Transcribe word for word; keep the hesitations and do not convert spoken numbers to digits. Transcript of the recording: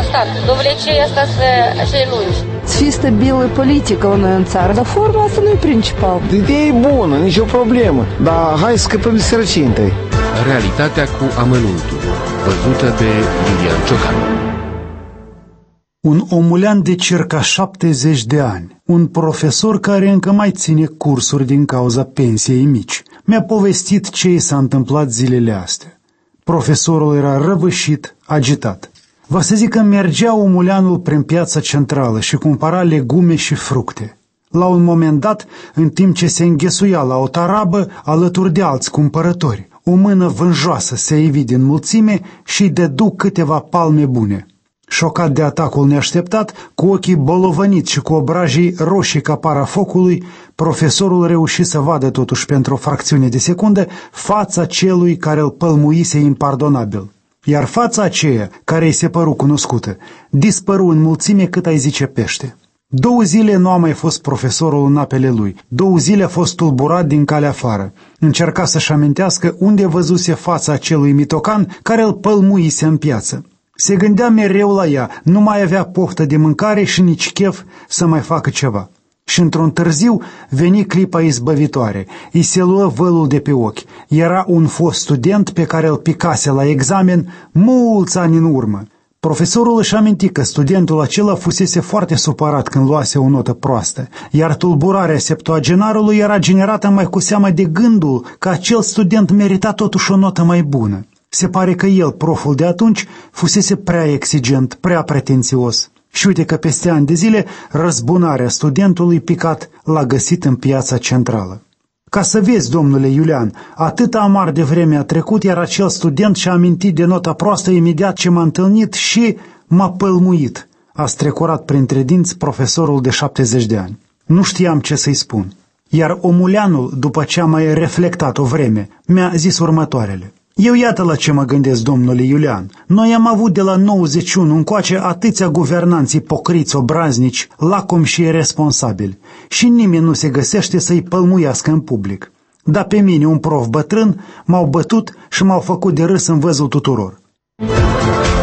stat. Domnule, ce e asta să așa lungi? Să fie stabilă politică la noi în țară, dar forma asta nu e principal. Ideea e bună, nicio problemă, dar hai să scăpăm de sărăcie întâi. Realitatea cu amănuntul, văzută de Iulian Ciocan. Un omulean de circa șaptezeci de ani, un profesor care încă mai ține cursuri din cauza pensiei mici, mi-a povestit ce i s-a întâmplat zilele astea. Profesorul era răvășit, agitat. Va să zic că mergea omuleanul prin piața centrală și cumpăra legume și fructe. La un moment dat, în timp ce se înghesuia la o tarabă, alături de alți cumpărători, o mână vânjoasă se ivi din mulțime și îi dedu câteva palme bune. Șocat de atacul neașteptat, cu ochii bolovăniți și cu obrajii roșii ca para focului, profesorul reuși să vadă totuși pentru o fracțiune de secundă fața celui care îl pălmuise impardonabil. Iar fața aceea, care îi se păru cunoscută, dispăru în mulțime cât ai zice pește. Două zile nu a mai fost profesorul în apele lui, două zile a fost tulburat din calea afară. Încerca să-și amintească unde văzuse fața acelui mitocan care îl pălmuise în piață. Se gândea mereu la ea, nu mai avea poftă de mâncare și nici chef să mai facă ceva. Și într-un târziu veni clipa izbăvitoare. Îi se luă vălul de pe ochi. Era un fost student pe care îl picase la examen mulți ani în urmă. Profesorul își aminti că studentul acela fusese foarte supărat când luase o notă proastă, iar tulburarea septuagenarului era generată mai cu seamă de gândul că acel student merita totuși o notă mai bună. Se pare că el, proful de atunci, fusese prea exigent, prea pretențios. Și uite că peste ani de zile, răzbunarea studentului picat l-a găsit în piața centrală. Ca să vezi, domnule Iulian, atât amar de vreme a trecut, iar acel student și-a amintit de nota proastă imediat ce m-a întâlnit și m-a pălmuit. A strecurat printre dinți profesorul de șaptezeci de ani. Nu știam ce să-i spun. Iar omuleanul, după ce a mai reflectat o vreme, mi-a zis următoarele. Eu iată la ce mă gândesc, domnule Iulian. Noi am avut de la nouăzeci și unu încoace atâția guvernanți ipocriți, obraznici, lacomi și irresponsabili. Și nimeni nu se găsește să-i pălmuiască în public. Dar pe mine, un prof bătrân, m-au bătut și m-au făcut de râs în văzul tuturor.